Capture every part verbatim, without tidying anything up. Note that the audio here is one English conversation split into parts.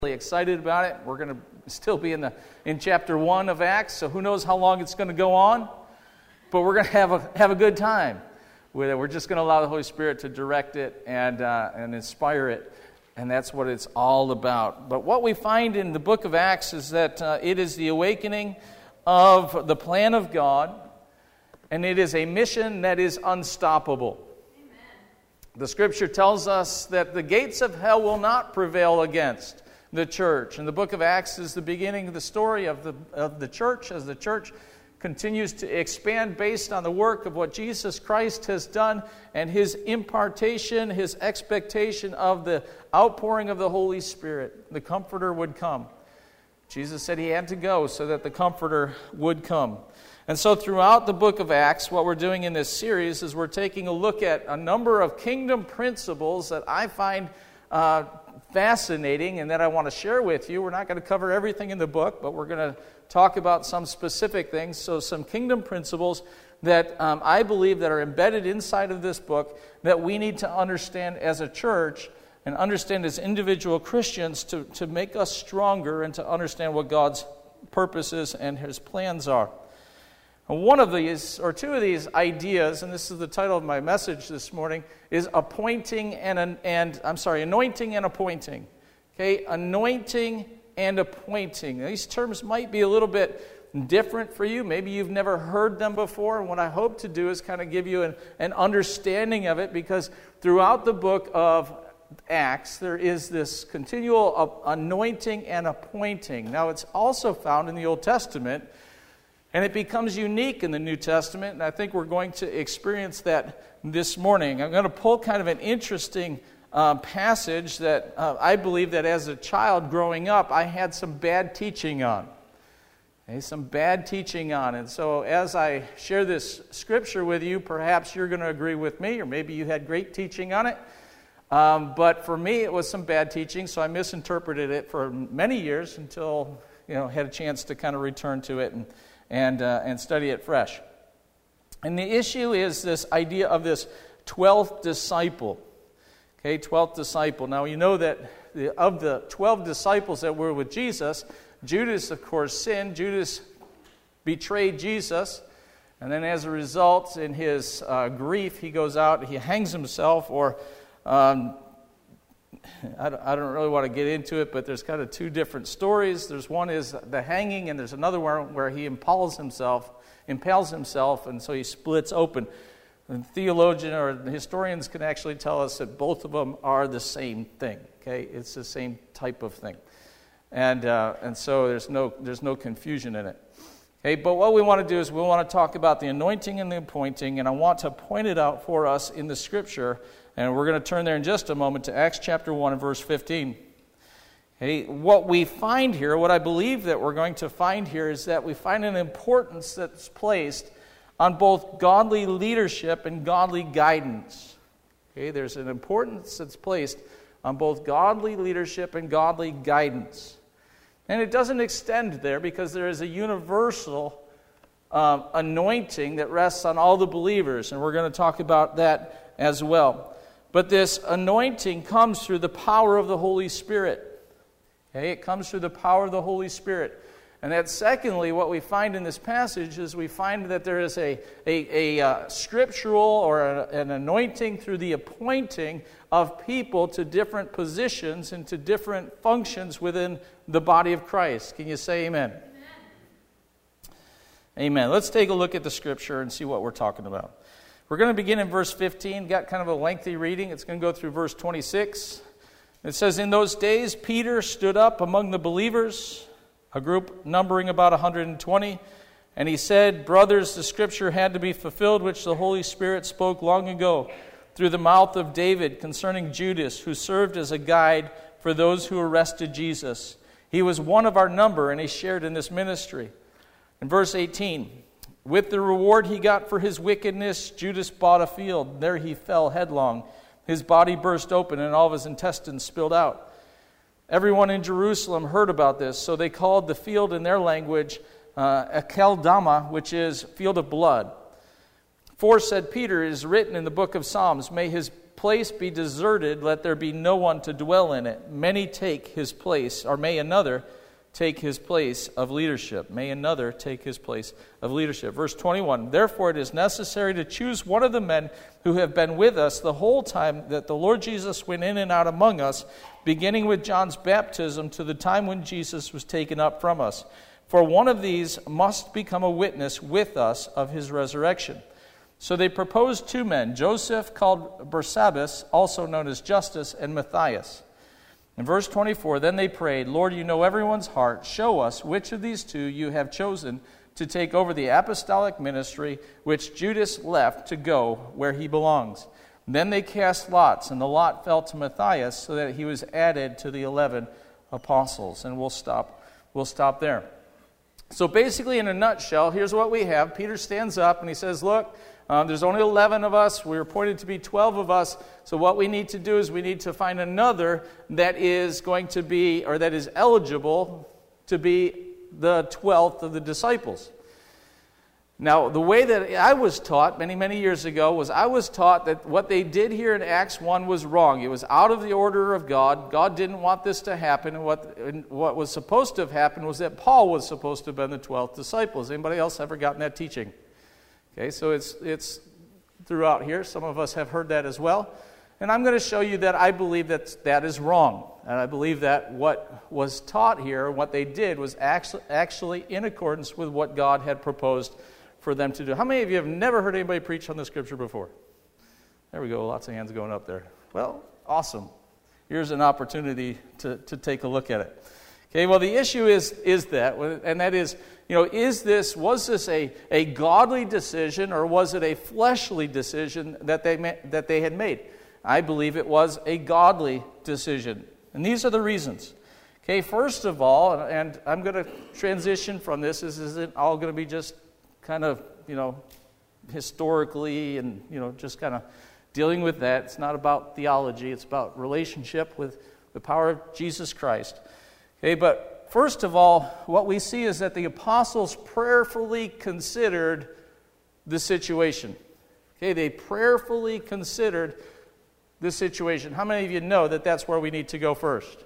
Really excited about it. We're going to still be in the in chapter one of Acts, so who knows how long it's going to go on, but we're going to have a have a good time with it. We're just going to allow the Holy Spirit to direct it and uh, and inspire it, and that's what it's all about. But what we find in the book of Acts is that uh, it is the awakening of the plan of God, and it is a mission that is unstoppable. Amen. The Scripture tells us that the gates of hell will not prevail against the church. And the book of Acts is the beginning of the story of the of the church as the church continues to expand based on the work of what Jesus Christ has done and His impartation, His expectation of the outpouring of the Holy Spirit. The Comforter would come. Jesus said He had to go so that the Comforter would come. And so throughout the book of Acts, what we're doing in this series is we're taking a look at a number of kingdom principles that I find uh, fascinating and that I want to share with you. We're not going to cover everything in the book, but we're going to talk about some specific things. So some kingdom principles that um, I believe that are embedded inside of this book that we need to understand as a church and understand as individual Christians to, to make us stronger and to understand what God's purposes and His plans are. And one of these, or two of these ideas, and this is the title of my message this morning, is appointing and, and I'm sorry, anointing and appointing. Okay, anointing and appointing. These terms might be a little bit different for you. Maybe you've never heard them before, and what I hope to do is kind of give you an, an understanding of it, because throughout the book of Acts, there is this continual anointing and appointing. Now, it's also found in the Old Testament, and it becomes unique in the New Testament, and I think we're going to experience that this morning. I'm going to pull kind of an interesting uh, passage that uh, I believe that as a child growing up, I had some bad teaching on. Okay, some bad teaching on. And so as I share this scripture with you, perhaps you're going to agree with me, or maybe you had great teaching on it. Um, but for me, it was some bad teaching, so I misinterpreted it for many years until, you know, had a chance to kind of return to it and and uh, and study it fresh. And the issue is this idea of this twelfth disciple. Okay, twelfth disciple. Now, you know that the, of the twelve disciples that were with Jesus, Judas, of course, sinned. Judas betrayed Jesus. And then as a result, in his uh, grief, he goes out, he hangs himself, or um, I don't, I don't really want to get into it, but there's kind of two different stories. There's one is the hanging, and there's another one where he impales himself, impales himself, and so he splits open. And theologians or historians can actually tell us that both of them are the same thing. Okay, it's the same type of thing, and uh, and so there's no there's no confusion in it. Okay, but what we want to do is we want to talk about the anointing and the appointing, and I want to point it out for us in the Scripture. And we're going to turn there in just a moment to Acts chapter one and verse fifteen. Okay, what we find here, what I believe that we're going to find here, is that we find an importance that's placed on both godly leadership and godly guidance. Okay, there's an importance that's placed on both godly leadership and godly guidance. And it doesn't extend there, because there is a universal um, anointing that rests on all the believers, and we're going to talk about that as well. But this anointing comes through the power of the Holy Spirit. Okay, it comes through the power of the Holy Spirit. And that secondly, what we find in this passage is we find that there is a, a, a uh, scriptural or a, an anointing through the appointing of people to different positions and to different functions within the body of Christ. Can you say amen? Amen. Amen. Let's take a look at the scripture and see what we're talking about. We're going to begin in verse fifteen. Got kind of a lengthy reading. It's going to go through verse twenty-six. It says, "In those days Peter stood up among the believers, a group numbering about one hundred twenty, and he said, 'Brothers, the scripture had to be fulfilled, which the Holy Spirit spoke long ago through the mouth of David concerning Judas, who served as a guide for those who arrested Jesus. He was one of our number, and he shared in this ministry.'" In verse eighteen, "With the reward he got for his wickedness, Judas bought a field. There he fell headlong. His body burst open, and all of his intestines spilled out. Everyone in Jerusalem heard about this, so they called the field in their language uh, Akeldama, which is field of blood. For, said Peter, it is written in the book of Psalms, 'May his place be deserted, let there be no one to dwell in it. Many take his place, or may another take his place of leadership. May another take his place of leadership. Verse twenty-one, therefore it is necessary to choose one of the men who have been with us the whole time that the Lord Jesus went in and out among us, beginning with John's baptism to the time when Jesus was taken up from us. For one of these must become a witness with us of his resurrection. So they proposed two men, Joseph called Barsabbas, also known as Justus, and Matthias. In verse twenty-four, then they prayed, Lord, you know everyone's heart. Show us which of these two you have chosen to take over the apostolic ministry, which Judas left to go where he belongs. And then they cast lots, and the lot fell to Matthias, so that he was added to the eleven apostles. And we'll stop, we'll stop there. So basically, in a nutshell, here's what we have. Peter stands up and he says, look, Um, there's only eleven of us. We were appointed to be twelve of us. So what we need to do is we need to find another that is going to be, or that is eligible to be the twelfth of the disciples. Now, the way that I was taught many, many years ago was I was taught that what they did here in Acts one was wrong. It was out of the order of God. God didn't want this to happen. And what, and what was supposed to have happened was that Paul was supposed to have been the twelfth disciple. Has anybody else ever gotten that teaching? Okay, so it's it's throughout here. Some of us have heard that as well. And I'm going to show you that I believe that that is wrong. And I believe that what was taught here, what they did, was actually, actually in accordance with what God had proposed for them to do. How many of you have never heard anybody preach on the Scripture before? There we go. Lots of hands going up there. Well, awesome. Here's an opportunity to, to take a look at it. Okay, well, the issue is is that, and that is, you know, is this, was this a, a godly decision or was it a fleshly decision that they ma- that they had made? I believe it was a godly decision. And these are the reasons. Okay, first of all, and I'm going to transition from this, this isn't all going to be just kind of, you know, historically and, you know, just kind of dealing with that. It's not about theology, it's about relationship with the power of Jesus Christ. Okay, but first of all, what we see is that the apostles prayerfully considered the situation. Okay, they prayerfully considered the situation. How many of you know that that's where we need to go first?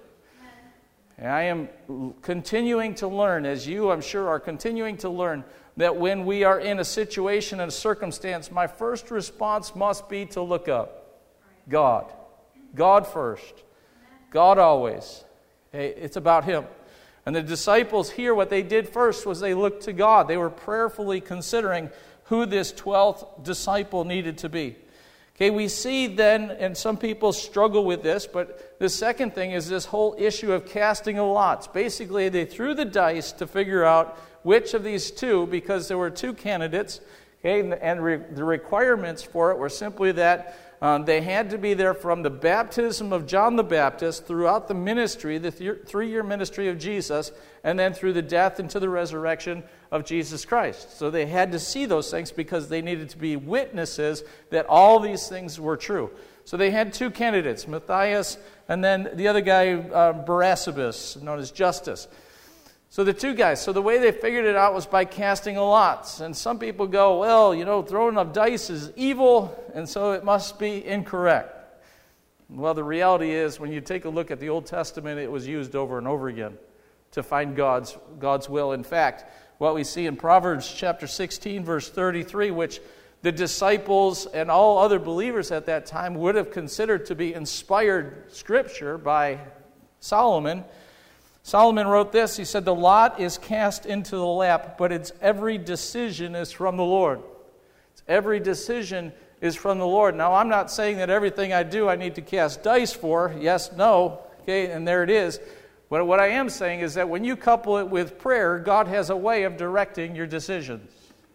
And I am continuing to learn, as you, I'm sure, are continuing to learn, that when we are in a situation and a circumstance, my first response must be to look up. God. God first. God always. Okay, it's about Him. And the disciples here, what they did first was they looked to God. They were prayerfully considering who this twelfth disciple needed to be. Okay, we see then, and some people struggle with this, but the second thing is this whole issue of casting of lots. Basically, they threw the dice to figure out which of these two, because there were two candidates, okay, and, and re, the requirements for it were simply that um, they had to be there from the baptism of John the Baptist throughout the ministry, the th- three-year ministry of Jesus, and then through the death and to the resurrection of Jesus Christ. So they had to see those things because they needed to be witnesses that all these things were true. So they had two candidates, Matthias and then the other guy, uh, Barsabbas, known as Justus. So the two guys, so the way they figured it out was by casting of lots. And some people go, well, you know, throwing of dice is evil, and so it must be incorrect. Well, the reality is, when you take a look at the Old Testament, it was used over and over again to find God's God's will. In fact, what we see in Proverbs chapter sixteen, verse thirty-three, which the disciples and all other believers at that time would have considered to be inspired scripture by Solomon. Solomon wrote this. He said, the lot is cast into the lap, but its every decision is from the Lord. Its every decision is from the Lord. Now, I'm not saying that everything I do I need to cast dice for. Yes, no. Okay, and there it is. But what I am saying is that when you couple it with prayer, God has a way of directing your decisions.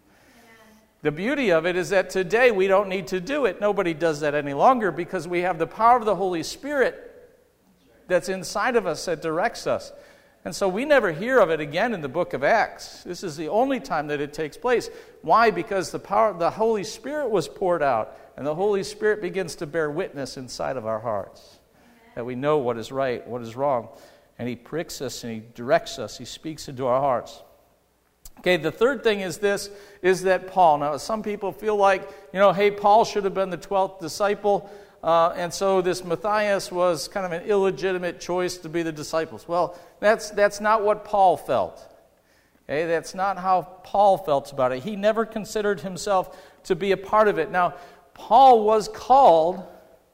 The beauty of it is that today we don't need to do it. Nobody does that any longer because we have the power of the Holy Spirit that's inside of us that directs us. And so we never hear of it again in the book of Acts. This is the only time that it takes place. Why? Because the power, the Holy Spirit was poured out, and the Holy Spirit begins to bear witness inside of our hearts that we know what is right, what is wrong. And He pricks us and He directs us. He speaks into our hearts. Okay, the third thing is this, is that Paul. Now, some people feel like, you know, hey, Paul should have been the twelfth disciple. Uh, and so this Matthias was kind of an illegitimate choice to be the disciples. Well, that's that's not what Paul felt. Okay, that's not how Paul felt about it. He never considered himself to be a part of it. Now, Paul was called,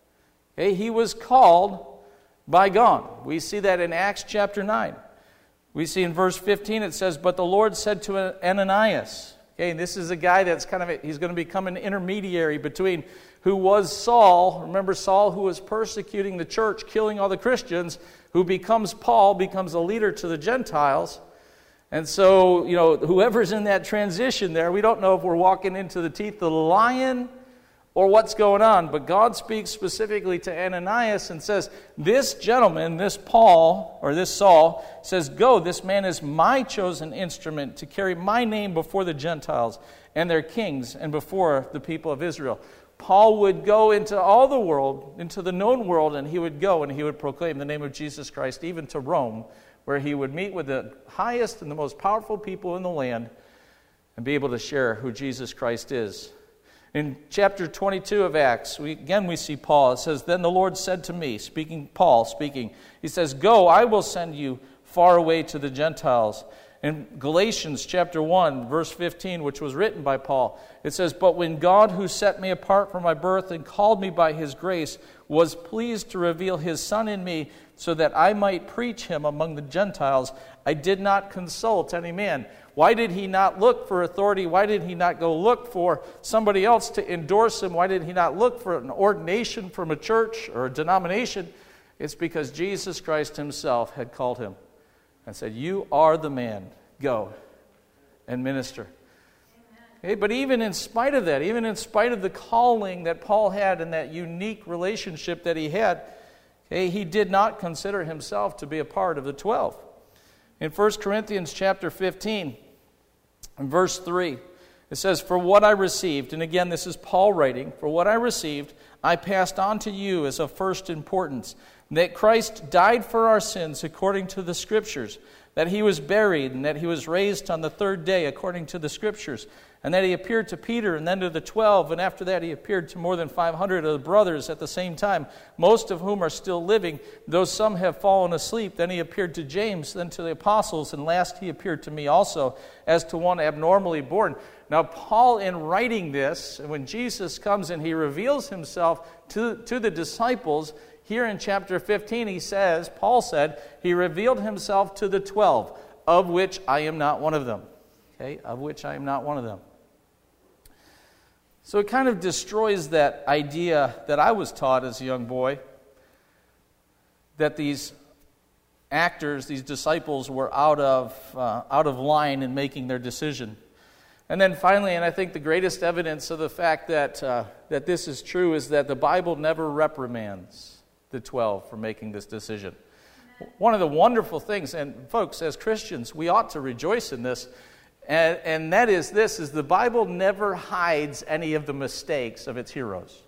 okay, he was called by God. We see that in Acts chapter nine. We see in verse fifteen it says, "But the Lord said to Ananias," okay, and this is a guy that's kind of, a, he's going to become an intermediary between who was Saul, remember Saul who was persecuting the church, killing all the Christians, who becomes Paul, becomes a leader to the Gentiles. And so, you know, whoever's in that transition there, we don't know if we're walking into the teeth of the lion or what's going on. But God speaks specifically to Ananias and says, this gentleman, this Paul, or this Saul, says, "Go, this man is my chosen instrument to carry my name before the Gentiles and their kings and before the people of Israel." Paul would go into all the world, into the known world, and he would go and he would proclaim the name of Jesus Christ, even to Rome, where he would meet with the highest and the most powerful people in the land and be able to share who Jesus Christ is. In chapter twenty-two of Acts, we, again we see Paul. It says, "Then the Lord said to me," speaking, Paul speaking, he says, "Go, I will send you far away to the Gentiles." In Galatians chapter one, verse fifteen, which was written by Paul, it says, "But when God, who set me apart from my birth and called me by his grace, was pleased to reveal his Son in me so that I might preach him among the Gentiles, I did not consult any man." Why did he not look for authority? Why did he not go look for somebody else to endorse him? Why did he not look for an ordination from a church or a denomination? It's because Jesus Christ himself had called him and said, "You are the man. Go and minister." Okay, but even in spite of that, even in spite of the calling that Paul had and that unique relationship that he had, okay, he did not consider himself to be a part of the twelve. In First Corinthians chapter fifteen, in verse three, it says, "For what I received," and again this is Paul writing, "For what I received, I passed on to you as of first importance, that Christ died for our sins according to the Scriptures, that he was buried, and that he was raised on the third day according to the Scriptures, and that he appeared to Peter and then to the twelve, and after that he appeared to more than five hundred of the brothers at the same time, most of whom are still living, though some have fallen asleep. Then he appeared to James, then to the apostles, and last he appeared to me also, as to one abnormally born." Now Paul, in writing this, when Jesus comes and he reveals himself to, to the disciples, here in chapter fifteen he says, Paul said, he revealed himself to the twelve, of which I am not one of them. Okay, of which I am not one of them. So it kind of destroys that idea that I was taught as a young boy, that these actors, these disciples, were out of uh, out of line in making their decision. And then finally, and I think the greatest evidence of the fact that uh, that this is true is that the Bible never reprimands the twelve for making this decision. One of the wonderful things, and folks, as Christians, we ought to rejoice in this, and, and that is this, is the Bible never hides any of the mistakes of its heroes.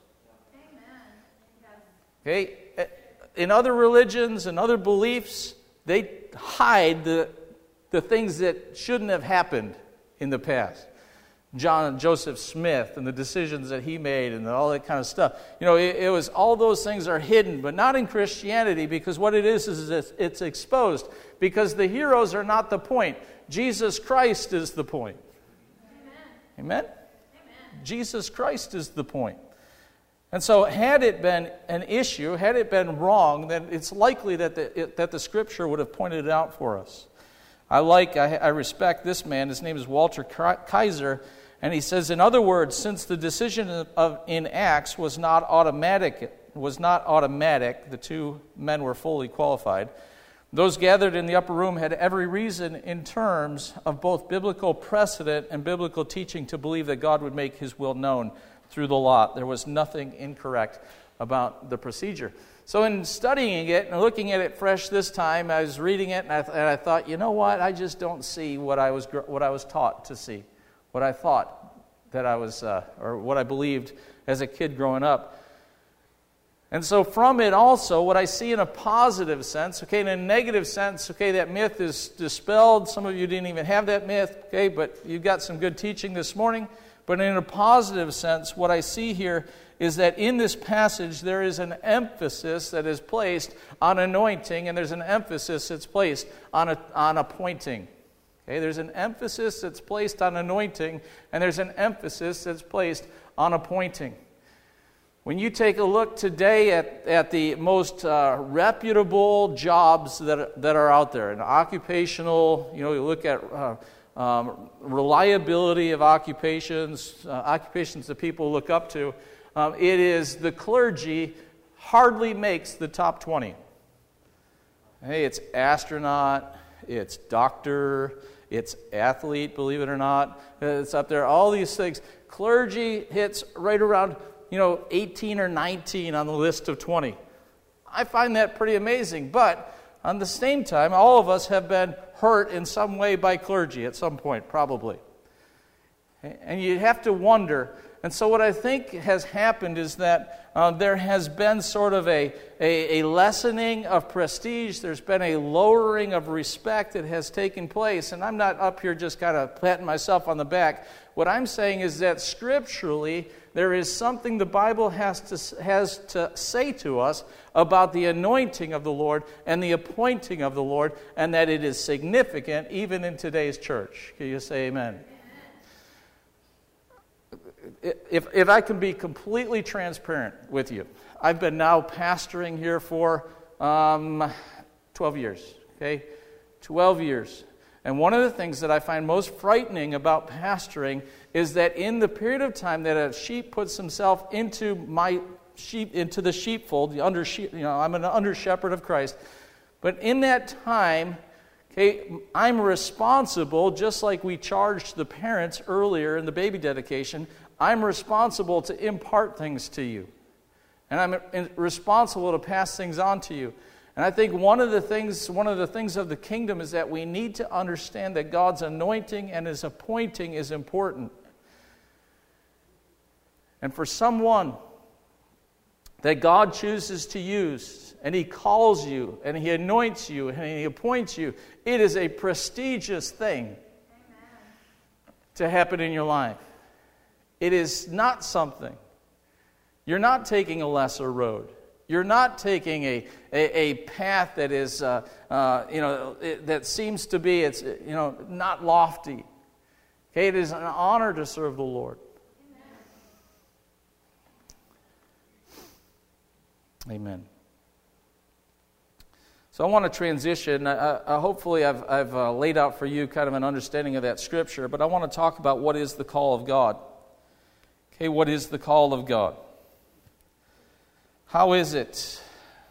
Okay? In other religions and other beliefs, they hide the, the things that shouldn't have happened in the past. John Joseph Smith and the decisions that he made and all that kind of stuff. You know, it, it was, all those things are hidden, but not in Christianity, because what it is is it's, it's exposed. Because the heroes are not the point. Jesus Christ is the point. Amen? Amen? Amen. Jesus Christ is the point. And so had it been an issue, had it been wrong, then it's likely that the, it, that the Scripture would have pointed it out for us. I like, I, I respect this man. His name is Walter Kaiser. And he says, in other words, since the decision of in Acts was not automatic, was not automatic, the two men were fully qualified, those gathered in the upper room had every reason in terms of both biblical precedent and biblical teaching to believe that God would make his will known through the lot. There was nothing incorrect about the procedure. So in studying it and looking at it fresh this time, I was reading it and I, th- and I thought, you know what? I just don't see what I was gr- what I was taught to see, what I thought that I was, uh, or what I believed as a kid growing up. And so from it also, what I see in a positive sense, okay, in a negative sense, okay, that myth is dispelled. Some of you didn't even have that myth, okay, but you got some good teaching this morning. But in a positive sense, what I see here is that in this passage there is an emphasis that is placed on anointing, and there's an emphasis that's placed on, a, on appointing. Okay, there's an emphasis that's placed on anointing, and there's an emphasis that's placed on appointing. When you take a look today at, at the most uh, reputable jobs that, that are out there, an occupational, you know, you look at uh, um, reliability of occupations, uh, occupations that people look up to, um, it is the clergy hardly makes the top twenty. Hey, it's astronaut, it's doctor, it's athlete, believe it or not. It's up there, all these things. Clergy hits right around, you know, eighteen or nineteen on the list of twenty. I find that pretty amazing, but on the same time, all of us have been hurt in some way by clergy at some point, probably. And you have to wonder. And so what I think has happened is that uh, there has been sort of a, a, a lessening of prestige. There's been a lowering of respect that has taken place. And I'm not up here just kind of patting myself on the back. What I'm saying is that scripturally, there is something the Bible has to, has to say to us about the anointing of the Lord and the appointing of the Lord, and that it is significant even in today's church. Can you say amen? If, if I can be completely transparent with you, I've been now pastoring here for um, twelve years, okay? twelve years. And one of the things that I find most frightening about pastoring is that in the period of time that a sheep puts himself into my sheep, into the sheepfold, the under sheep, you know, I'm an under shepherd of Christ, but in that time, okay, I'm responsible, just like we charged the parents earlier in the baby dedication, I'm responsible to impart things to you. And I'm responsible to pass things on to you. And I think one of the things, one of the things of the kingdom is that we need to understand that God's anointing and His appointing is important. And for someone that God chooses to use, and He calls you, and He anoints you, and He appoints you, it is a prestigious thing Amen. To happen in your life. It is not something. You're not taking a lesser road. You're not taking a, a, a path that is, uh, uh, you know, it, that seems to be, it's, you know, not lofty. Okay, it is an honor to serve the Lord. Amen. Amen. So I want to transition. Uh, uh, hopefully I've, I've uh, laid out for you kind of an understanding of that scripture, but I want to talk about what is the call of God. Okay, what is the call of God? How is it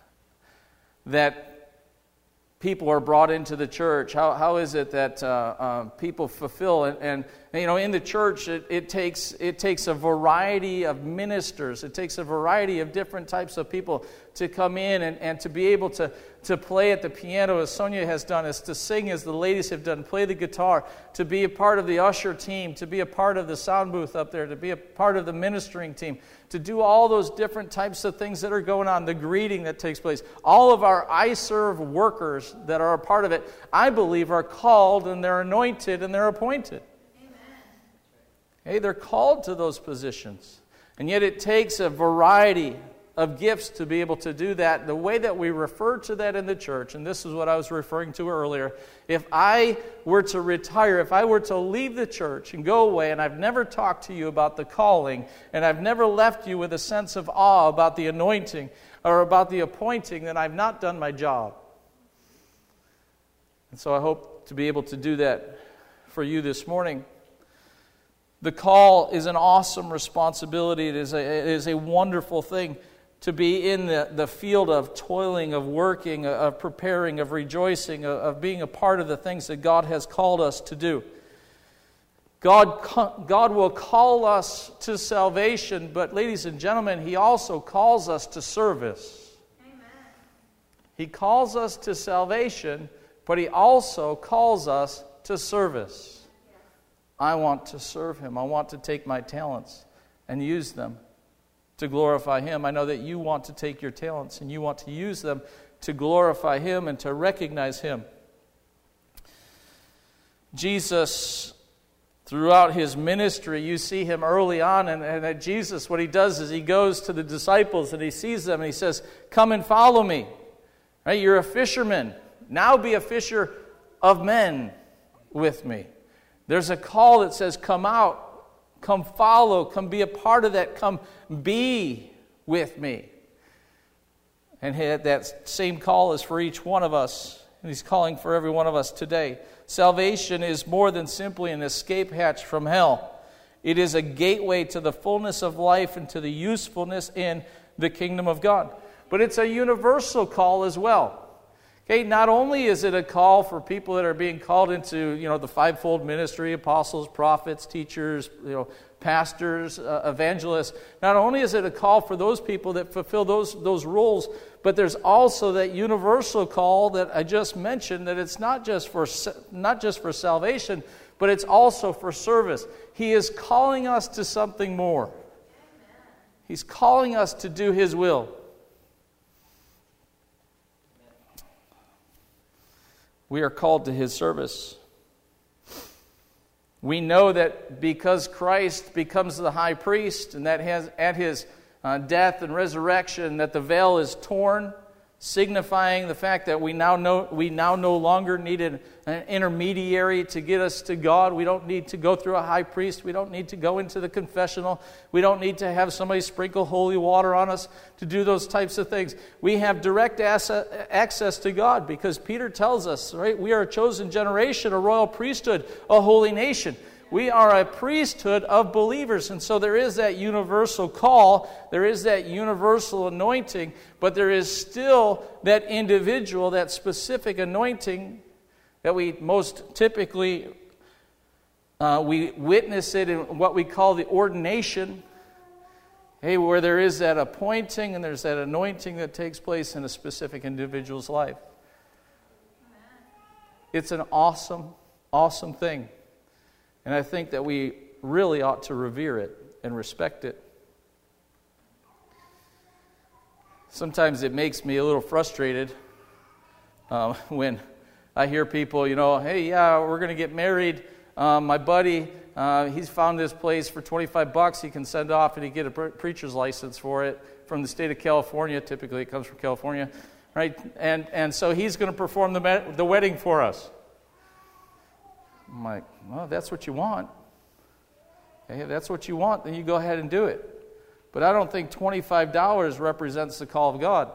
that people are brought into the church? How how is it that uh, uh, people fulfill and, and you know in the church it, it takes it takes a variety of ministers. It takes a variety of different types of people to come in and, and to be able to, to play at the piano as Sonia has done, as to sing as the ladies have done, play the guitar, to be a part of the usher team, to be a part of the sound booth up there, to be a part of the ministering team, to do all those different types of things that are going on, the greeting that takes place. All of our I serve workers that are a part of it, I believe, are called and they're anointed and they're appointed. Amen. Hey, they're called to those positions. And yet it takes a variety of gifts to be able to do that. The way that we refer to that in the church, and this is what I was referring to earlier, if I were to retire, if I were to leave the church and go away, and I've never talked to you about the calling, and I've never left you with a sense of awe about the anointing or about the appointing, then I've not done my job. And so I hope to be able to do that for you this morning. The call is an awesome responsibility. It is a, it is a wonderful thing to be in the, the field of toiling, of working, of preparing, of rejoicing, of, of being a part of the things that God has called us to do. God, God will call us to salvation, but ladies and gentlemen, He also calls us to service. Amen. He calls us to salvation, but He also calls us to service. Yes. I want to serve Him. I want to take my talents and use them to glorify Him. I know that you want to take your talents and you want to use them to glorify Him and to recognize Him. Jesus Throughout his ministry, you see him early on, and, and that Jesus, what he does is he goes to the disciples and he sees them and he says, come and follow me. Right? You're a fisherman. Now be a fisher of men with me. There's a call that says, come out, come follow, come be a part of that, come be with me. And that same call is for each one of us. And he's calling for every one of us today. Salvation is more than simply an escape hatch from hell. It is a gateway to the fullness of life and to the usefulness in the kingdom of God. But it's a universal call as well. Okay, not only is it a call for people that are being called into, you know, the fivefold ministry, apostles, prophets, teachers, you know, pastors, uh, evangelists. Not only is it a call for those people that fulfill those those roles, but there's also that universal call that I just mentioned, that it's not just for not just for salvation, but it's also for service. He is calling us to something more. He's calling us to do His will. We are called to His service. We know that because Christ becomes the high priest, and that has, at His uh, death and resurrection, that the veil is torn, signifying the fact that we now know we now no longer need an, an intermediary to get us to God. We don't need to go through a high priest. We don't need to go into the confessional. We don't need to have somebody sprinkle holy water on us to do those types of things. We have direct asset, access to God because Peter tells us, right? We are a chosen generation, a royal priesthood, a holy nation. We are a priesthood of believers, and so there is that universal call, there is that universal anointing, but there is still that individual, that specific anointing that we most typically, uh, we witness it in what we call the ordination, hey, where there is that appointing and there's that anointing that takes place in a specific individual's life. It's an awesome, awesome thing. And I think that we really ought to revere it and respect it. Sometimes it makes me a little frustrated uh, when I hear people, you know, hey, yeah, we're going to get married. Um, my buddy, uh, he's found this place for twenty-five bucks. He can send off and he get a pre- preacher's license for it from the state of California. Typically it comes from California, right? And and so he's going to perform the ma- the wedding for us. I'm like, well, if that's what you want. Okay, if that's what you want, then you go ahead and do it. But I don't think twenty-five dollars represents the call of God.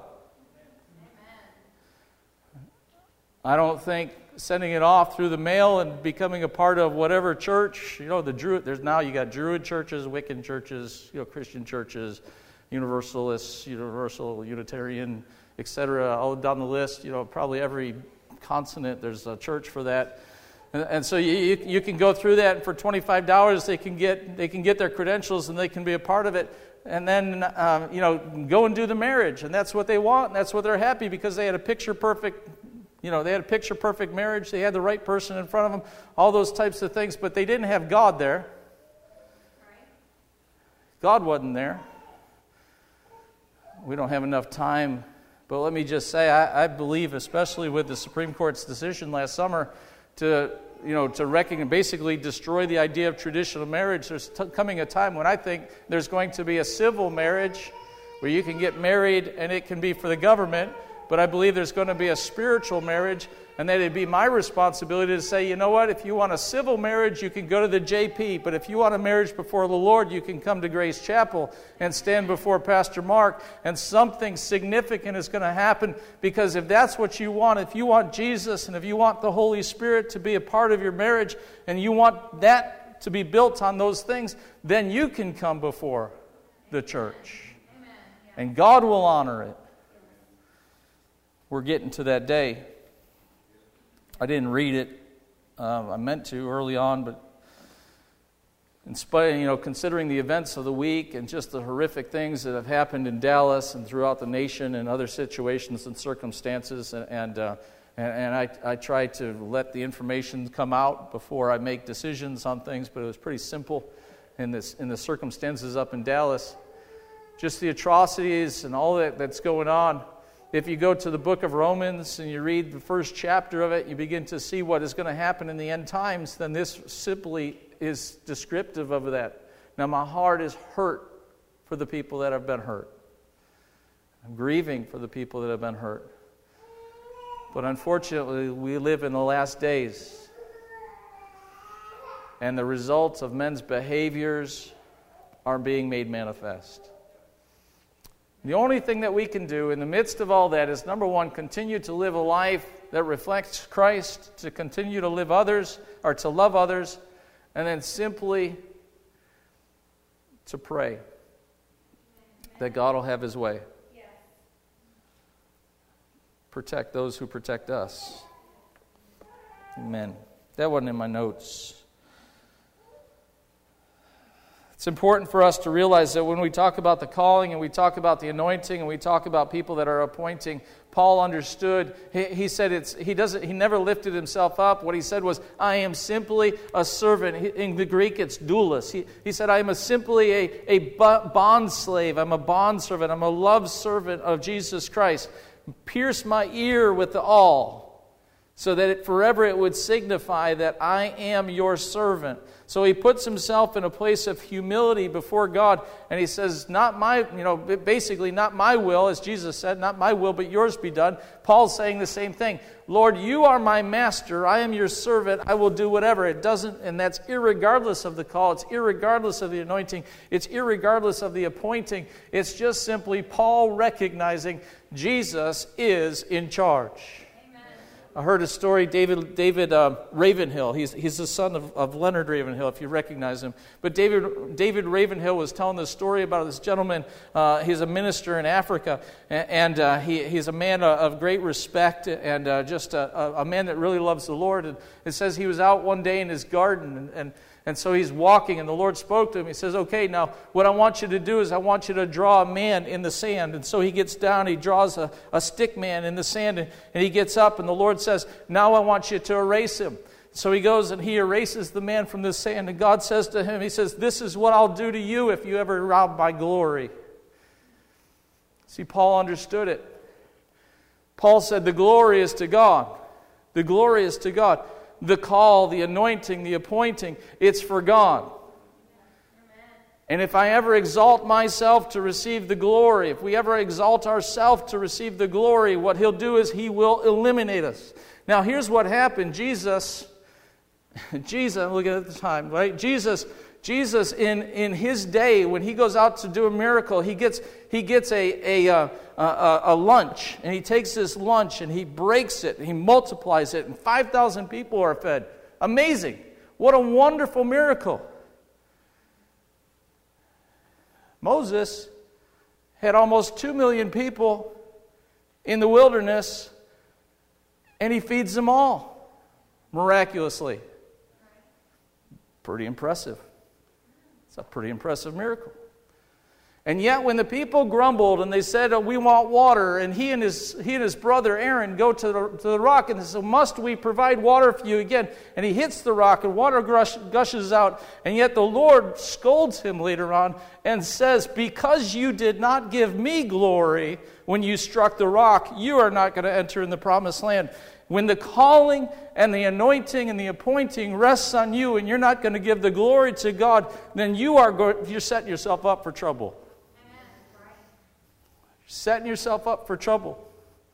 Amen. I don't think sending it off through the mail and becoming a part of whatever church, you know, the Druid, there's now you got Druid churches, Wiccan churches, you know, Christian churches, Universalists, Universal, Unitarian, et cetera, all down the list. You know, probably every continent there's a church for that. And so you, you you can go through that, and for twenty-five dollars they can get they can get their credentials and they can be a part of it, and then um, you know go and do the marriage, and that's what they want, and that's what they're happy because they had a picture perfect, you know they had a picture perfect marriage, they had the right person in front of them, all those types of things, but they didn't have God there. God wasn't there. We don't have enough time, but let me just say I, I believe, especially with the Supreme Court's decision last summer, to you know to recognize, basically destroy the idea of traditional marriage. There's t- coming a time when I think there's going to be a civil marriage where you can get married and it can be for the government, but I believe there's going to be a spiritual marriage, and that it'd be my responsibility to say, you know what, if you want a civil marriage, you can go to the J P, but if you want a marriage before the Lord, you can come to Grace Chapel and stand before Pastor Mark, and something significant is going to happen, because if that's what you want, if you want Jesus and if you want the Holy Spirit to be a part of your marriage, and you want that to be built on those things, then you can come before the church. Amen. And God will honor it. We're getting to that day. I didn't read it. Uh, I meant to early on, but in spite, you know, considering the events of the week and just the horrific things that have happened in Dallas and throughout the nation and other situations and circumstances, and and, uh, and, and I, I try to let the information come out before I make decisions on things, but it was pretty simple in this in the circumstances up in Dallas. Just the atrocities and all that that's going on. if you go to the book of Romans and you read the first chapter of it, you begin to see what is going to happen in the end times, then this simply is descriptive of that. Now, my heart is hurt for the people that have been hurt. I'm grieving for the people that have been hurt. But unfortunately, we live in the last days. And the results of men's behaviors are being made manifest. The only thing that we can do in the midst of all that is, number one, continue to live a life that reflects Christ, to continue to live others, or to love others, and then simply to pray that God will have His way. Protect those who protect us. Amen. That wasn't in my notes. It's important for us to realize that when we talk about the calling and we talk about the anointing and we talk about people that are appointing, Paul understood. He, he said it's he doesn't. He never lifted himself up. What he said was, "I am simply a servant." He, in the Greek, it's doulos. He, he said, "I am a simply a a bond slave. I'm a bond servant. I'm a love servant of Jesus Christ. Pierce my ear with the awl, so that it, forever it would signify that I am your servant." So he puts himself in a place of humility before God, and he says, not my, you know, basically not my will, as Jesus said, not my will, but yours be done. Paul's saying the same thing. Lord, you are my master. I am your servant. I will do whatever. It doesn't, and that's irregardless of the call. It's irregardless of the anointing. It's irregardless of the appointing. It's just simply Paul recognizing Jesus is in charge. I heard a story, David David uh, Ravenhill. He's he's the son of, of Leonard Ravenhill, if you recognize him. But David David Ravenhill was telling this story about this gentleman. Uh, he's a minister in Africa, and, and uh, he he's a man of great respect and uh, just a, a man that really loves the Lord. And it says he was out one day in his garden, and, and And so he's walking, and the Lord spoke to him. He says, "Okay, now what I want you to do is I want you to draw a man in the sand." And so he gets down, he draws a, a stick man in the sand, and, and he gets up, and the Lord says, "Now I want you to erase him." So he goes and he erases the man from the sand, and God says to him, He says, "This is what I'll do to you if you ever rob my glory." See, Paul understood it. Paul said, the glory is to God. The glory is to God. The call, the anointing, the appointing, it's for God. And if I ever exalt myself to receive the glory, if we ever exalt ourselves to receive the glory, what He'll do is He will eliminate us. Now here's what happened. Jesus, Jesus, look at the time, right? Jesus, Jesus in, in His day, when He goes out to do a miracle, He gets He gets a, a, a, a lunch, and He takes this lunch and He breaks it, and He multiplies it, and five thousand people are fed. Amazing. What a wonderful miracle. Moses had almost two million people in the wilderness, and he feeds them all miraculously. Pretty impressive. It's a pretty impressive miracle. And yet when the people grumbled and they said, oh, we want water, and he and his he and his brother Aaron go to the, to the rock and they say, must we provide water for you again? And he hits the rock and water gush, gushes out. And yet the Lord scolds him later on and says, because you did not give me glory when you struck the rock, you are not going to enter in the promised land. When the calling and the anointing and the appointing rests on you and you're not going to give the glory to God, then you are go- you're setting yourself up for trouble. Setting yourself up for trouble.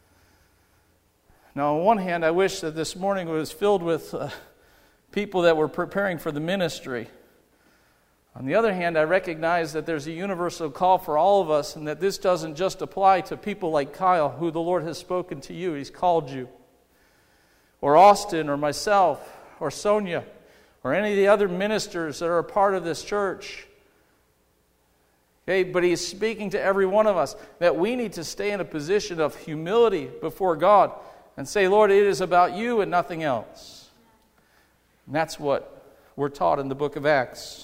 Now, on one hand, I wish that this morning was filled with uh, people that were preparing for the ministry. On the other hand, I recognize that there's a universal call for all of us, and that this doesn't just apply to people like Kyle, who the Lord has spoken to you. He's called you. Or Austin, or myself, or Sonia, or any of the other ministers that are a part of this church. Okay, but He's speaking to every one of us that we need to stay in a position of humility before God and say, Lord, it is about you and nothing else. And that's what we're taught in the book of Acts.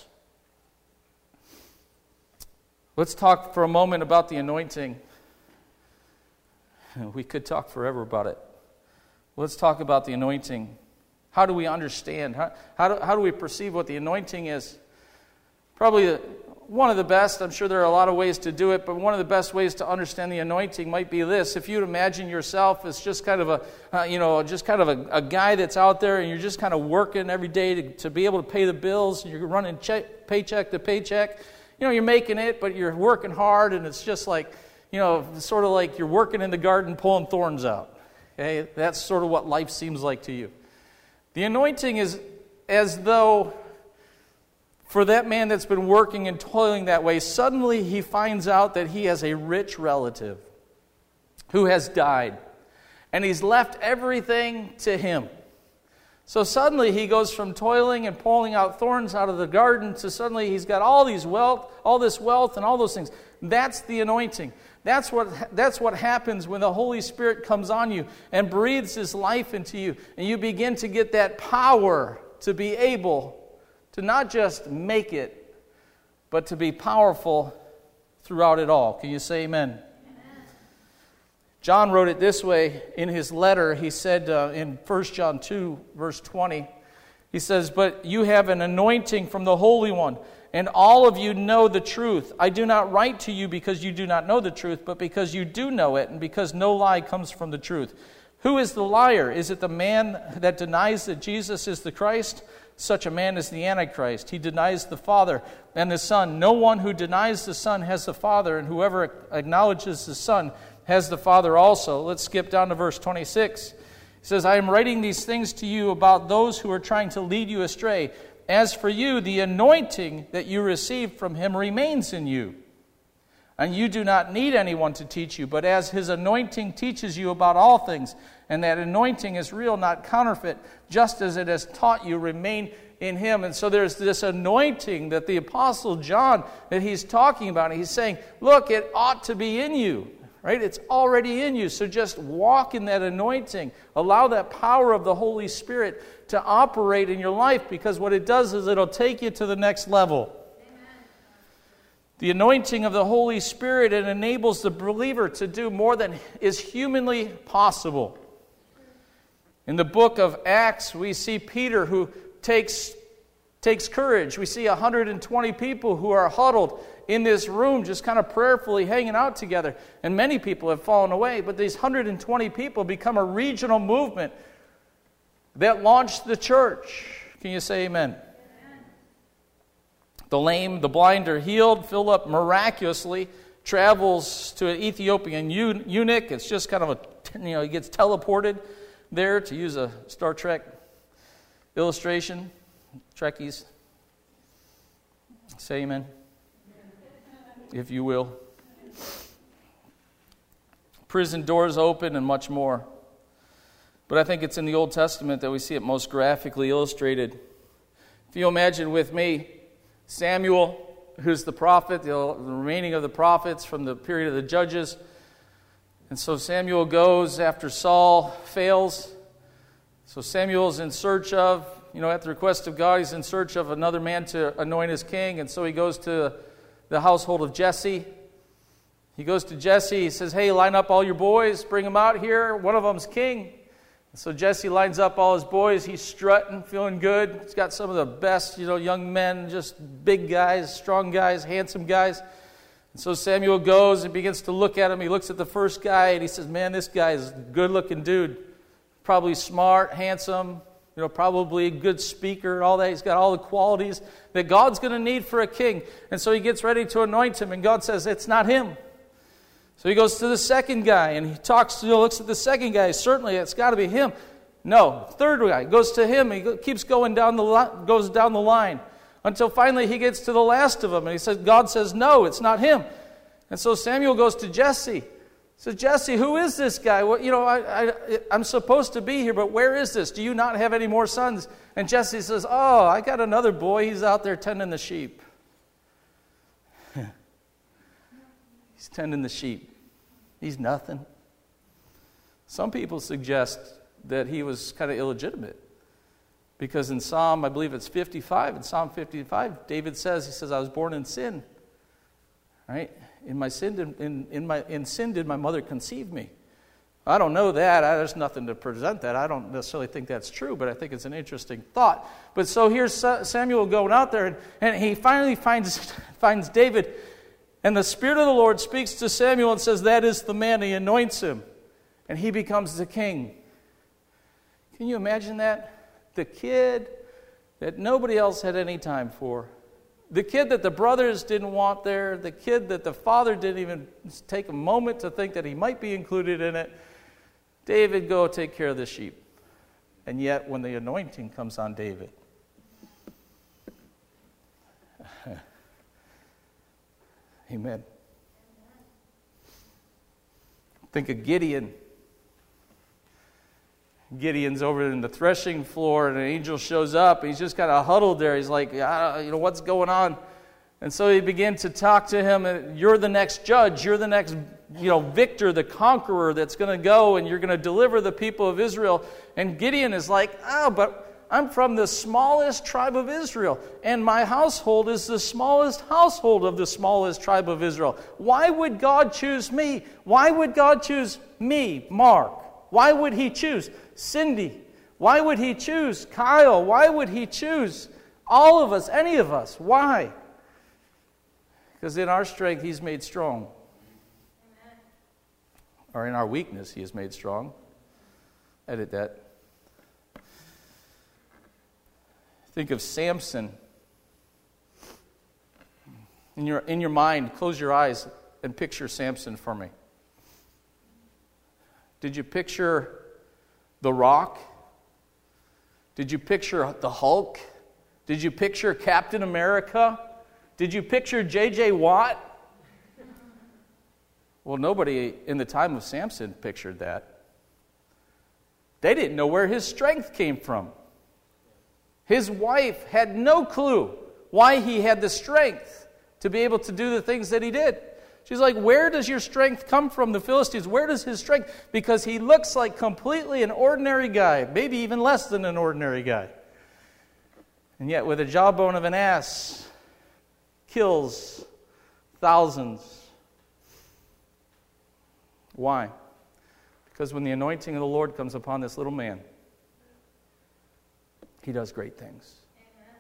Let's talk for a moment about the anointing. We could talk forever about it. Let's talk about the anointing. How do we understand? How, how, do, how do we perceive what the anointing is? Probably one of the best, I'm sure there are a lot of ways to do it, but one of the best ways to understand the anointing might be this. If you'd imagine yourself as just kind of a, uh, you know, just kind of a, a guy that's out there and you're just kind of working every day to, to be able to pay the bills, and you're running check, paycheck to paycheck. You know, you're making it, but you're working hard, and it's just like, you know, sort of like you're working in the garden pulling thorns out. Okay, that's sort of what life seems like to you. The anointing is as though, for that man that's been working and toiling that way, suddenly he finds out that he has a rich relative who has died, and he's left everything to him. So suddenly he goes from toiling and pulling out thorns out of the garden to suddenly he's got all these wealth, all this wealth and all those things. That's the anointing. That's what, that's what happens when the Holy Spirit comes on you and breathes His life into you, and you begin to get that power to be able to not just make it, but to be powerful throughout it all. Can you say amen? Amen. John wrote it this way in his letter. He said uh, in First John two, verse twenty, he says, "But you have an anointing from the Holy One, and all of you know the truth. I do not write to you because you do not know the truth, but because you do know it, and because no lie comes from the truth. Who is the liar? Is it the man that denies that Jesus is the Christ? Such a man is the Antichrist. He denies the Father and the Son. No one who denies the Son has the Father, and whoever acknowledges the Son has the Father also." Let's skip down to verse twenty-six. He says, "I am writing these things to you about those who are trying to lead you astray. As for you, the anointing that you received from Him remains in you. And you do not need anyone to teach you, but as His anointing teaches you about all things, and that anointing is real, not counterfeit, just as it has taught you, remain in Him." And so there's this anointing that the Apostle John, that he's talking about. And he's saying, look, it ought to be in you, right? It's already in you. So just walk in that anointing. Allow that power of the Holy Spirit to operate in your life, because what it does is it'll take you to the next level. The anointing of the Holy Spirit, it enables the believer to do more than is humanly possible. In the book of Acts, we see Peter who takes, takes courage. We see one hundred twenty people who are huddled in this room just kind of prayerfully hanging out together. And many people have fallen away, but these one hundred twenty people become a regional movement that launched the church. Can you say amen? The lame, the blind are healed. Philip miraculously travels to an Ethiopian eunuch. It's just kind of a, you know, he gets teleported there, to use a Star Trek illustration. Trekkies. Say amen, if you will. Prison doors open and much more. But I think it's in the Old Testament that we see it most graphically illustrated. If you imagine with me, Samuel, who's the prophet, the remaining of the prophets from the period of the Judges. And so Samuel goes after Saul fails. So Samuel's in search of, you know, at the request of God, he's in search of another man to anoint as king. And so he goes to the household of Jesse. He goes to Jesse. He says, "Hey, line up all your boys. Bring them out here. One of them's king." So Jesse lines up all his boys. He's strutting, feeling good. He's got some of the best, you know, young men, just big guys, strong guys, handsome guys. And so Samuel goes and begins to look at him. He looks at the first guy and he says, "Man, this guy is a good-looking dude. Probably smart, handsome, you know, probably a good speaker and all that. He's got all the qualities that God's going to need for a king." And so he gets ready to anoint him, and God says, "It's not him." So he goes to the second guy, and he talks to, looks at the second guy. Certainly, it's got to be him. No, third guy goes to him. He keeps going down the li- goes down the line until finally he gets to the last of them, and he says, God says, "No, it's not him." And so Samuel goes to Jesse. He says, "Jesse, who is this guy? Well, you know, I, I, I'm supposed to be here, but where is this? Do you not have any more sons?" And Jesse says, "Oh, I got another boy. He's out there tending the sheep." He's tending the sheep. He's nothing. Some people suggest that he was kind of illegitimate, because in Psalm, I believe it's fifty-five, in Psalm fifty-five, David says, he says, "I was born in sin." Right? In my sin, in, in, my, in sin did my mother conceive me. I don't know that. I, there's nothing to present that. I don't necessarily think that's true, but I think it's an interesting thought. But so here's Samuel going out there, and, and he finally finds, finds David, and the Spirit of the Lord speaks to Samuel and says, that is the man. He anoints him, and he becomes the king. Can you imagine that? The kid that nobody else had any time for. The kid that the brothers didn't want there. The kid that the father didn't even take a moment to think that he might be included in it. David, go take care of the sheep. And yet, when the anointing comes on David, amen. Think of Gideon. Gideon's over in the threshing floor, and an angel shows up. He's just kind of huddled there. He's like, ah, you know, what's going on? And so he began to talk to him. And you're the next judge. You're the next, you know, victor, the conqueror that's going to go, and you're going to deliver the people of Israel. And Gideon is like, oh, but I'm from the smallest tribe of Israel, and my household is the smallest household of the smallest tribe of Israel. Why would God choose me? Why would God choose me, Mark? Why would he choose Cindy? Why would he choose Kyle? Why would he choose all of us, any of us? Why? Because in our strength, he's made strong. Amen. Or in our weakness, he is made strong. Edit that. Think of Samson. In your, in your mind, close your eyes and picture Samson for me. Did you picture The Rock? Did you picture the Hulk? Did you picture Captain America? Did you picture J J Watt? Well, nobody in the time of Samson pictured that. They didn't know where his strength came from. His wife had no clue why he had the strength to be able to do the things that he did. She's like, where does your strength come from, the Philistines? Where does his strength? Because he looks like completely an ordinary guy, maybe even less than an ordinary guy. And yet with a jawbone of an ass, kills thousands. Why? Because when the anointing of the Lord comes upon this little man, he does great things. Amen.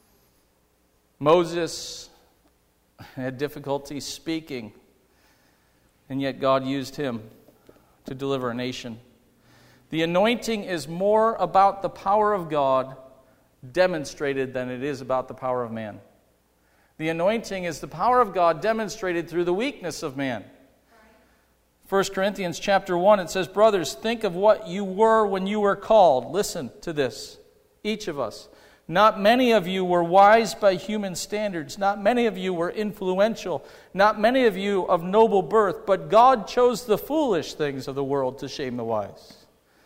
Moses had difficulty speaking, and yet God used him to deliver a nation. The anointing is more about the power of God demonstrated than it is about the power of man. The anointing is the power of God demonstrated through the weakness of man. First Corinthians chapter one, it says, brothers, think of what you were when you were called. Listen to this, each of us. Not many of you were wise by human standards. Not many of you were influential. Not many of you of noble birth. But God chose the foolish things of the world to shame the wise.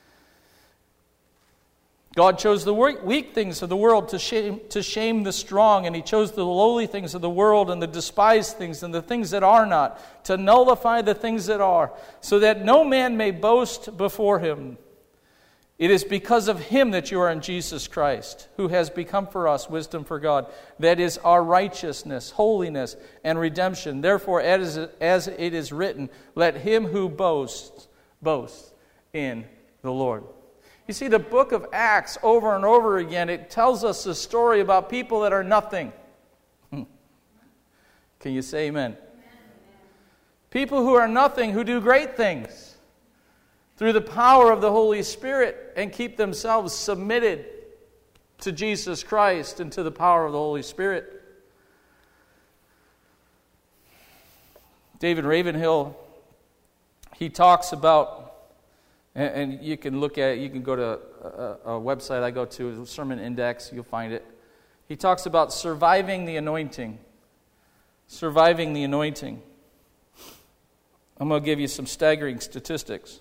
God chose the weak things of the world to shame, to shame the strong. And He chose the lowly things of the world and the despised things and the things that are not, to nullify the things that are, so that no man may boast before Him. It is because of Him that you are in Jesus Christ, who has become for us wisdom for God. That is our righteousness, holiness, and redemption. Therefore, as it is written, let him who boasts, boast in the Lord. You see, the book of Acts, over and over again, it tells us a story about people that are nothing. Can you say amen? Amen? People who are nothing, who do great things through the power of the Holy Spirit and keep themselves submitted to Jesus Christ and to the power of the Holy Spirit. David Ravenhill, he talks about, and, and you can look at it, you can go to a, a website I go to, Sermon Index, you'll find it. He talks about surviving the anointing. Surviving the anointing. I'm going to give you some staggering statistics.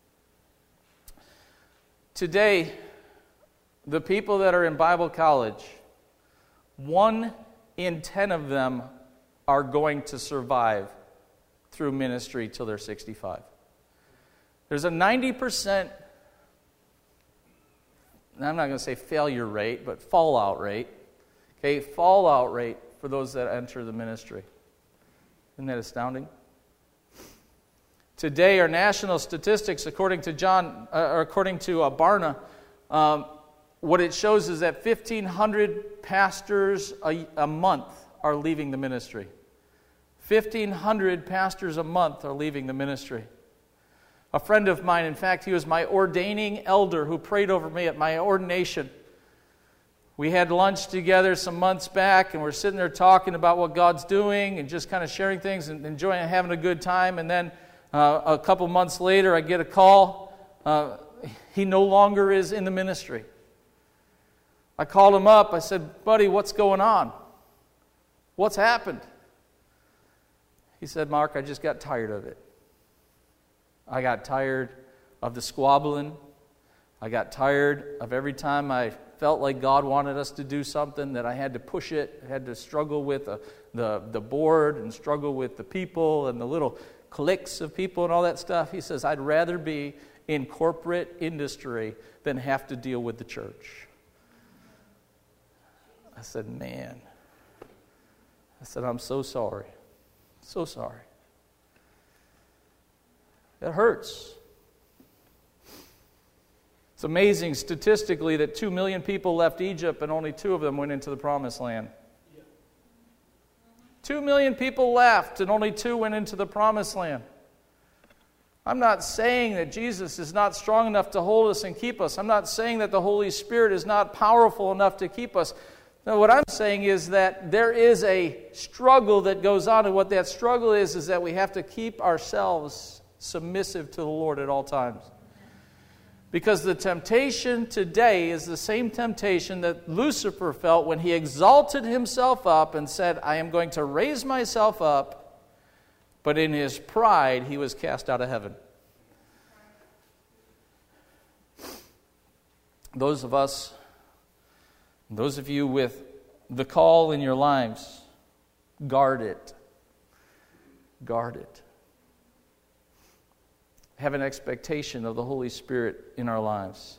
Today, the people that are in Bible college, one in ten of them are going to survive through ministry till they're sixty-five. There's a ninety percent, I'm not going to say failure rate, but fallout rate. Okay, fallout rate for those that enter the ministry. Isn't that astounding? Today, our national statistics, according to John, uh, or according to uh, Barna, um, what it shows is that fifteen hundred pastors a, a month are leaving the ministry. fifteen hundred pastors a month are leaving the ministry. A friend of mine, in fact, he was my ordaining elder who prayed over me at my ordination. We had lunch together some months back, and we're sitting there talking about what God's doing and just kind of sharing things and enjoying and having a good time. And then uh, a couple months later, I get a call. Uh, he no longer is in the ministry. I called him up. I said, "Buddy, what's going on? What's happened?" He said, "Mark, I just got tired of it. I got tired of the squabbling. I got tired of every time I felt like God wanted us to do something that I had to push it, I had to struggle with the, the, the board and struggle with the people and the little cliques of people and all that stuff." He says, "I'd rather be in corporate industry than have to deal with the church." I said, "Man." I said, "I'm so sorry. So sorry." It hurts. It's amazing statistically that two million people left Egypt and only two of them went into the Promised Land. Yeah. Two million people left and only two went into the Promised Land. I'm not saying that Jesus is not strong enough to hold us and keep us. I'm not saying that the Holy Spirit is not powerful enough to keep us. No, what I'm saying is that there is a struggle that goes on, and what that struggle is is that we have to keep ourselves submissive to the Lord at all times. Because the temptation today is the same temptation that Lucifer felt when he exalted himself up and said, "I am going to raise myself up," but in his pride he was cast out of heaven. Those of us, those of you with the call in your lives, guard it. Guard it. Have an expectation of the Holy Spirit in our lives.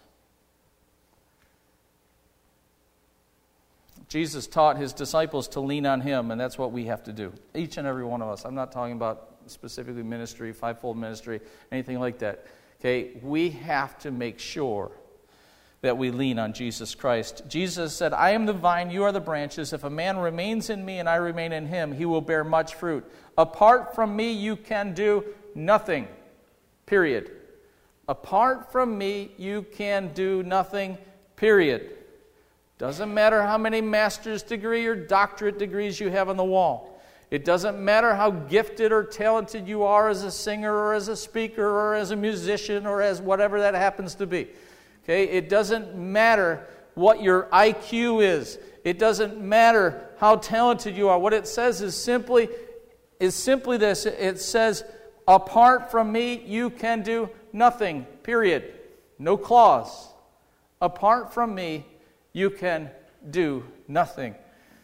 Jesus taught his disciples to lean on him, and that's what we have to do. Each and every one of us. I'm not talking about specifically ministry, fivefold ministry, anything like that. Okay, we have to make sure that we lean on Jesus Christ. Jesus said, "I am the vine, you are the branches. If a man remains in me and I remain in him, he will bear much fruit. Apart from me, you can do nothing." Period. Apart from me, you can do nothing. Period. Doesn't matter how many master's degree or doctorate degrees you have on the wall. It doesn't matter how gifted or talented you are as a singer or as a speaker or as a musician or as whatever that happens to be. Okay? It doesn't matter what your I Q is. It doesn't matter how talented you are. What it says is simply is simply this. It says, apart from me, you can do nothing. Period. No clause. Apart from me, you can do nothing.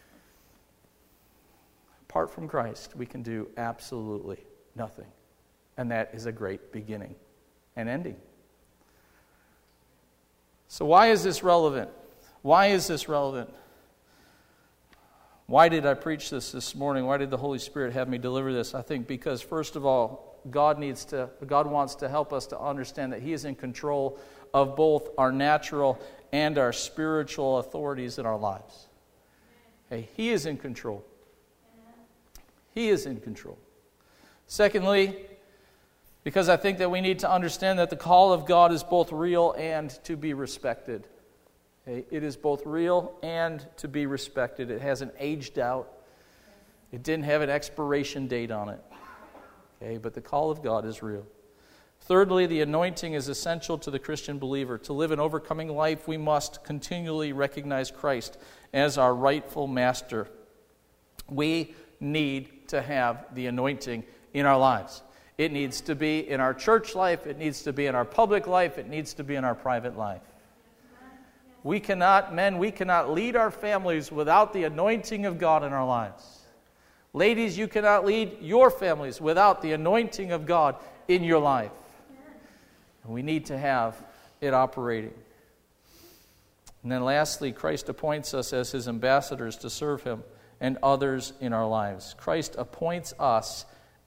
Apart from Christ, we can do absolutely nothing. And that is a great beginning and ending. So why is this relevant? Why is this relevant? Why did I preach this this morning? Why did the Holy Spirit have me deliver this? I think because, first of all, God needs to, God wants to help us to understand that He is in control of both our natural and our spiritual authorities in our lives. Okay, He is in control. He is in control. Secondly, because I think that we need to understand that the call of God is both real and to be respected. Okay, it is both real and to be respected. It hasn't aged out. It didn't have an expiration date on it. Okay, but the call of God is real. Thirdly, the anointing is essential to the Christian believer. To live an overcoming life, we must continually recognize Christ as our rightful master. We need to have the anointing in our lives. It needs to be in our church life. It needs to be in our public life. It needs to be in our private life. We cannot, men, we cannot lead our families without the anointing of God in our lives. Ladies, you cannot lead your families without the anointing of God in your life. And we need to have it operating. And then lastly, Christ appoints us as His ambassadors to serve Him and others in our lives. Christ appoints us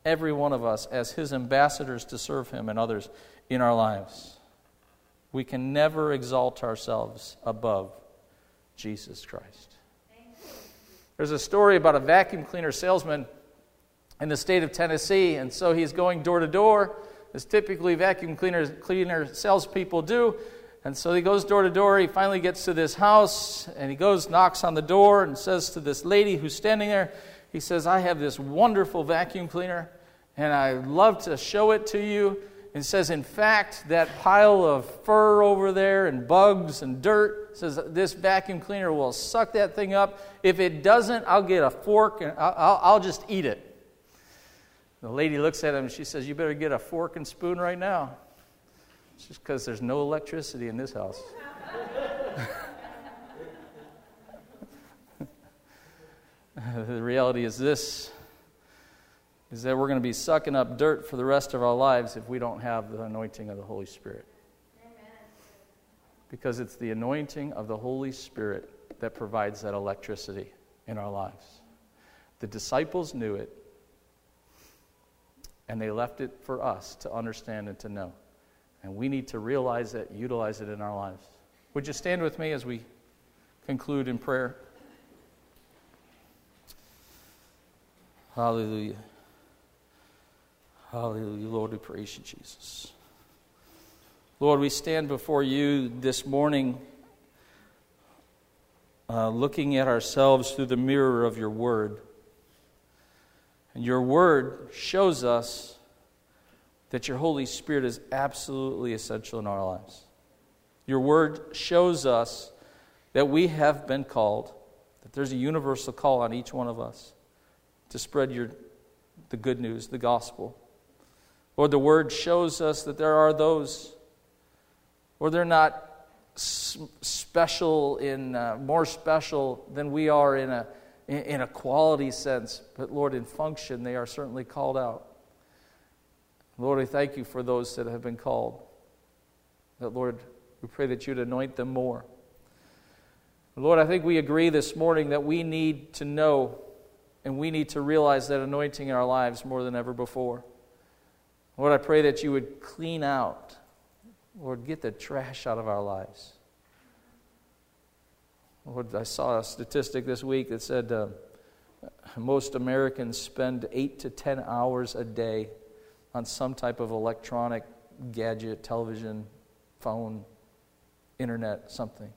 every one of us, as His ambassadors to serve Him and others in our lives. We can never exalt ourselves above Jesus Christ. There's a story about a vacuum cleaner salesman in the state of Tennessee, and so he's going door to door, as typically vacuum cleaner, cleaner salespeople do. And so he goes door to door. He finally gets to this house, and he goes, knocks on the door, and says to this lady who's standing there, he says, "I have this wonderful vacuum cleaner, and I'd love to show it to you." And says, "In fact, that pile of fur over there and bugs and dirt," says, "this vacuum cleaner will suck that thing up. If it doesn't, I'll get a fork and I'll, I'll just eat it." The lady looks at him and she says, "You better get a fork and spoon right now." It's just because there's no electricity in this house. The reality is this, is that we're going to be sucking up dirt for the rest of our lives if we don't have the anointing of the Holy Spirit. Amen. Because it's the anointing of the Holy Spirit that provides that electricity in our lives. The disciples knew it, and they left it for us to understand and to know. And we need to realize it, utilize it in our lives. Would you stand with me as we conclude in prayer? Hallelujah. Hallelujah. Lord, we praise you, Jesus. Lord, we stand before you this morning uh, looking at ourselves through the mirror of your word. And your word shows us that your Holy Spirit is absolutely essential in our lives. Your word shows us that we have been called, that there's a universal call on each one of us to spread your the good news, the gospel. Lord, the word shows us that there are those, or they're not s- special in, uh, more special than we are in a, in, in a quality sense, but Lord, in function, they are certainly called out. Lord, we thank you for those that have been called. That, Lord, we pray that you'd anoint them more. Lord, I think we agree this morning that we need to know and we need to realize that anointing in our lives more than ever before. Lord, I pray that you would clean out, Lord, get the trash out of our lives. Lord, I saw a statistic this week that said uh, most Americans spend eight to ten hours a day on some type of electronic gadget, television, phone, internet, something.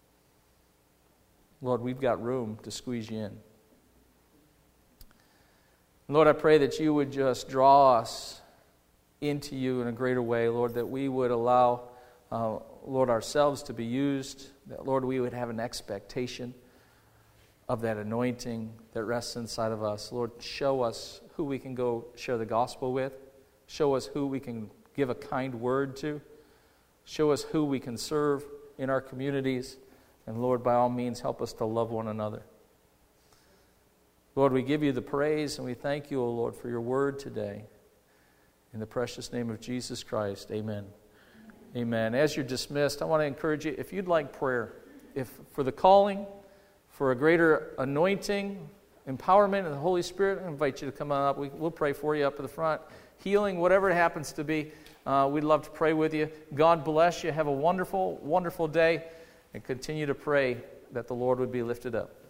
Lord, we've got room to squeeze you in. Lord, I pray that you would just draw us into you in a greater way, Lord, that we would allow, uh, Lord, ourselves to be used, that, Lord, we would have an expectation of that anointing that rests inside of us. Lord, show us who we can go share the gospel with. Show us who we can give a kind word to. Show us who we can serve in our communities. And Lord, by all means, help us to love one another. Lord, we give you the praise and we thank you, O Lord, for your word today. In the precious name of Jesus Christ, amen. Amen. As you're dismissed, I want to encourage you, if you'd like prayer, if for the calling, for a greater anointing, empowerment of the Holy Spirit, I invite you to come on up. We, we'll pray for you up at the front. Healing, whatever it happens to be, uh, we'd love to pray with you. God bless you. Have a wonderful, wonderful day, and continue to pray that the Lord would be lifted up.